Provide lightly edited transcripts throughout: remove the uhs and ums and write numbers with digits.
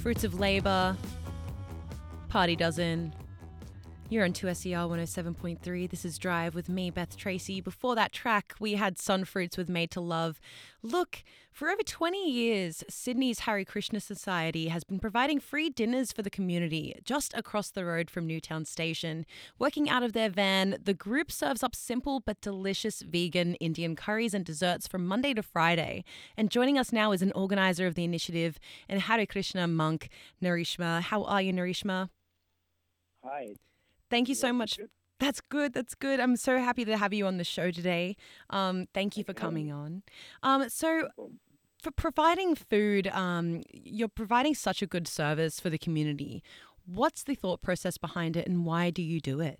Fruits of Labour, Party Dozen. You're on 2SER 107.3. This is Drive with me, Beth Tracy. Before that track, we had Sunfruits with Made to Love. Look, for over 20 years, Sydney's Hare Krishna Society has been providing free dinners for the community just across the road from Newtown Station. Working out of their van, the group serves up simple but delicious vegan Indian curries and desserts from Monday to Friday. And joining us now is an organizer of the initiative and Hare Krishna monk, Narishma. How are you, Narishma? Hi. Thank you so Yes, much. That's good. That's good. I'm so happy to have you on the show today. Thank you thanks for for having coming me. on. So, No problem. for providing food, you're providing such a good service for the community. What's the thought process behind it, and why do you do it?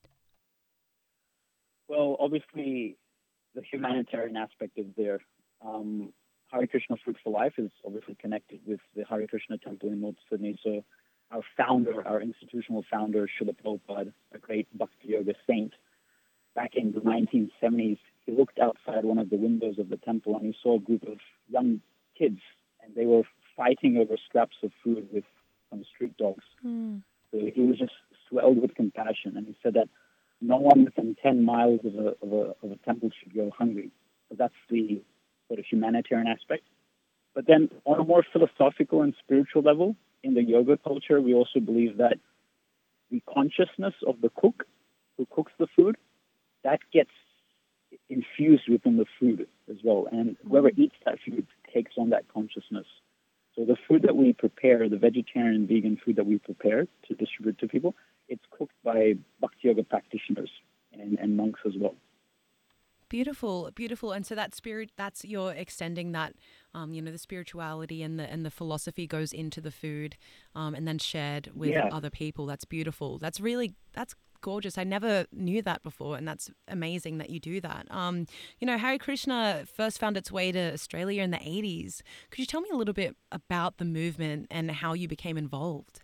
Well, obviously, the humanitarian aspect is there. Hare Krishna Food for Life is obviously connected with the Hare Krishna Temple in North Sydney. So, our founder, our institutional founder, Srila Prabhupada, a great Bhakti Yoga saint, back in the 1970s, he looked outside one of the windows of the temple and he saw a group of young kids, and they were fighting over scraps of food with some street dogs. Mm. So he was just swelled with compassion, and he said that no one within 10 miles of a temple should go hungry. So that's the sort of humanitarian aspect. But then on a more philosophical and spiritual level, in the yoga culture, we also believe that the consciousness of the cook who cooks the food, that gets infused within the food as well. And whoever eats that food takes on that consciousness. So the food that we prepare, the vegetarian and vegan food that we prepare to distribute to people, it's cooked by Bhakti Yoga practitioners and monks as well. Beautiful, beautiful. And so that spirit, that's you're extending that, the spirituality and the philosophy goes into the food, and then shared with Yeah. other people. That's beautiful. That's gorgeous. I never knew that before, and that's amazing that you do that. Hare Krishna first found its way to Australia in the 80s. Could you tell me a little bit about the movement and how you became involved?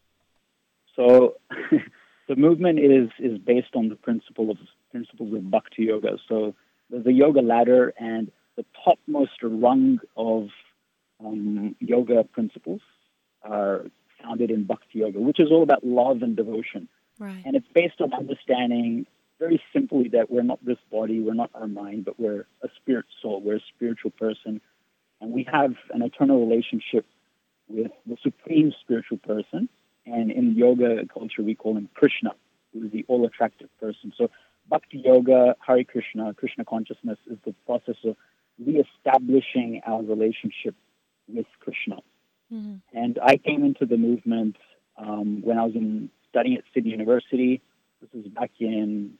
So the movement is based on the principles of Bhakti Yoga. So there's a yoga ladder, and the topmost rung of yoga principles are founded in Bhakti Yoga, which is all about love and devotion. Right. And it's based on understanding very simply that we're not this body, we're not our mind, but we're a spirit soul, we're a spiritual person, and we have an eternal relationship with the supreme spiritual person. And in yoga culture, we call him Krishna, who is the all attractive person. So Bhakti Yoga, Hare Krishna, Krishna consciousness is the process of reestablishing our relationship with Krishna. Mm-hmm. And I came into the movement when I was studying at Sydney University. This was back in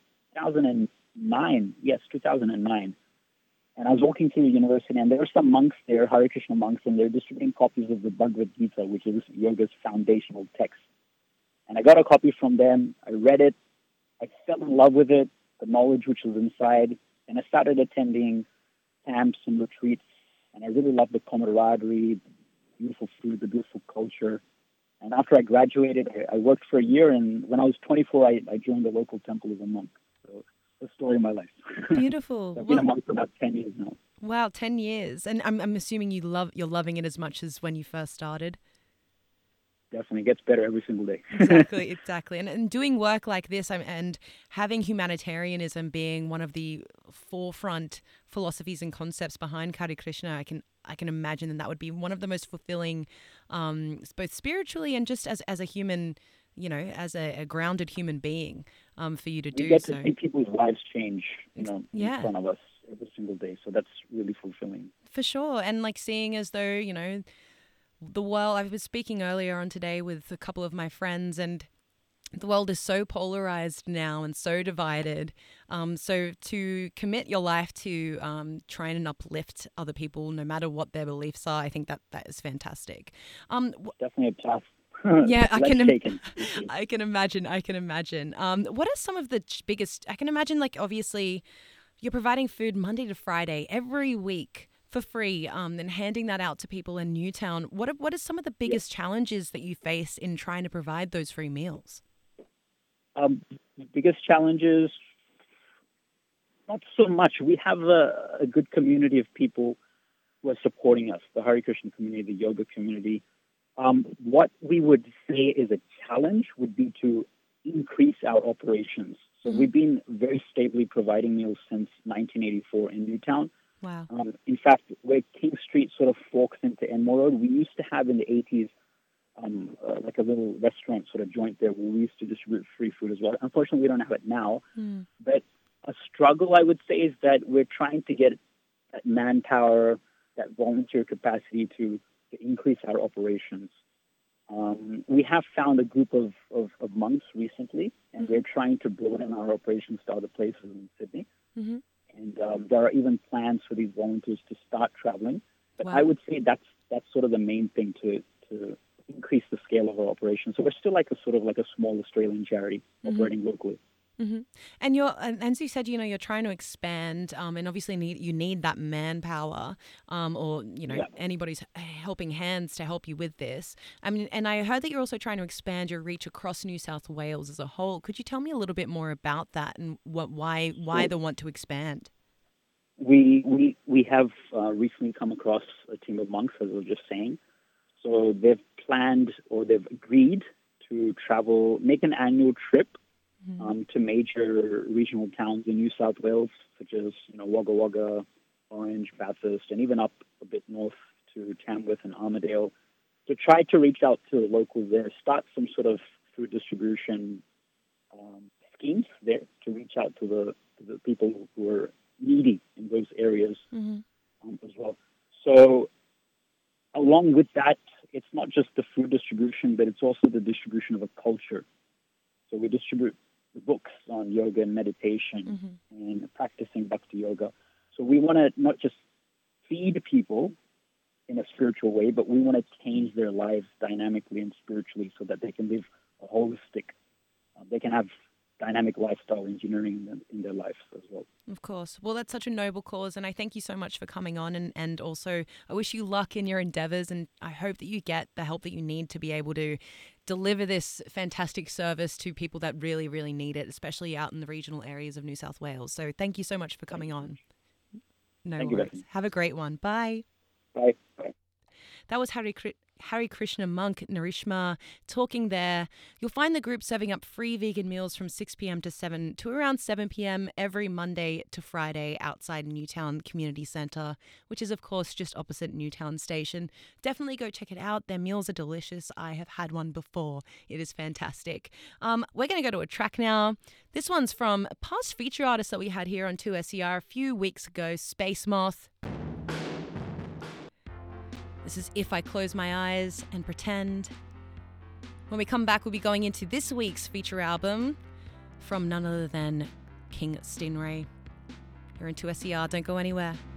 2009. Yes, 2009. And I was walking through the university, and there were some monks there, Hare Krishna monks, and they're distributing copies of the Bhagavad Gita, which is yoga's foundational text. And I got a copy from them. I read it. I fell in love with it, the knowledge which was inside, and I started attending camps and retreats. And I really loved the camaraderie, the beautiful food, the beautiful culture. And after I graduated, I worked for a year, and when I was 24, I joined the local temple as a monk. So the story of my life. Beautiful. So I've been a Well, monk for about 10 years now. wow, 10 years. And I'm assuming you're loving it as much as when you first started. Definitely gets better every single day. Exactly, exactly. And doing work like this and having humanitarianism being one of the forefront philosophies and concepts behind Hare Krishna, I can imagine that would be one of the most fulfilling, both spiritually and just as a human, as a grounded human being, for you to We do get to so. see people's lives change, in Yeah, front of us every single day. So that's really fulfilling. for sure. And like seeing as though, the world, I was speaking earlier on today with a couple of my friends, and the world is so polarized now and so divided. So to commit your life to trying and uplift other people, no matter what their beliefs are, I think that is fantastic. Definitely a path Yeah, less taken these days. I can imagine. I can imagine. What are some of the biggest? I can imagine, like obviously, you're providing food Monday to Friday every week for free, and handing that out to people in Newtown. What are some of the Yeah. biggest challenges that you face in trying to provide those free meals? The biggest challenges, not so much. We have a good community of people who are supporting us, the Hare Krishna community, the yoga community. What we would say is a challenge would be to increase our operations. So we've been very stably providing meals since 1984 in Newtown. Wow. In fact, where King Street sort of forks into Enmore Road, we used to have in the 80s like a little restaurant sort of joint there where we used to distribute free food as well. Unfortunately, we don't have it now. But a struggle, I would say, is that we're trying to get that manpower, that volunteer capacity to increase our operations. We have found a group of monks recently, and we're trying to broaden our operations to other places in Sydney. And there are even plans for these volunteers to start traveling. But Wow. I would say that's sort of the main thing to increase the scale of our operation. So we're still like a small Australian charity operating locally. And and as you said, you're trying to expand, and obviously you need that manpower, or anybody's helping hands to help you with this. I mean, and I heard that you're also trying to expand your reach across New South Wales as a whole. Could you tell me a little bit more about that and why the want to expand? We have recently come across a team of monks, as I was just saying. So they've planned or they've agreed to travel, make an annual trip to major regional towns in New South Wales, such as Wagga Wagga, Orange, Bathurst, and even up a bit north to Tamworth and Armidale, to try to reach out to the locals there, start some sort of food distribution schemes there to reach out to the people who are needy in those areas as well. So along with that, it's not just the food distribution, but it's also the distribution of a culture. So we distribute the books on yoga and meditation and practicing bhakti yoga. So we want to not just feed people in a spiritual way, but we want to change their lives dynamically and spiritually so that they can live a holistic, they can have dynamic lifestyle engineering in their lives as well. Of course. Well, that's such a noble cause, and I thank you so much for coming on, and also I wish you luck in your endeavours, and I hope that you get the help that you need to be able to deliver this fantastic service to people that really, really need it, especially out in the regional areas of New South Wales. So thank you so much for coming on. No worries. Have a great one. Bye. Bye. Bye. That was Hari Krishna monk Narishma talking there. You'll find the group serving up free vegan meals from 6 p.m. to around 7 p.m. every Monday to Friday outside Newtown Community Centre, which is, of course, just opposite Newtown Station. Definitely go check it out. Their meals are delicious. I have had one before. It is fantastic. We're going to go to a track now. This one's from a past feature artist that we had here on 2SER a few weeks ago, Space Moth. This is If I Close My Eyes and Pretend. When we come back, we'll be going into this week's feature album from none other than King Stingray. You're in 2SER. Don't go anywhere.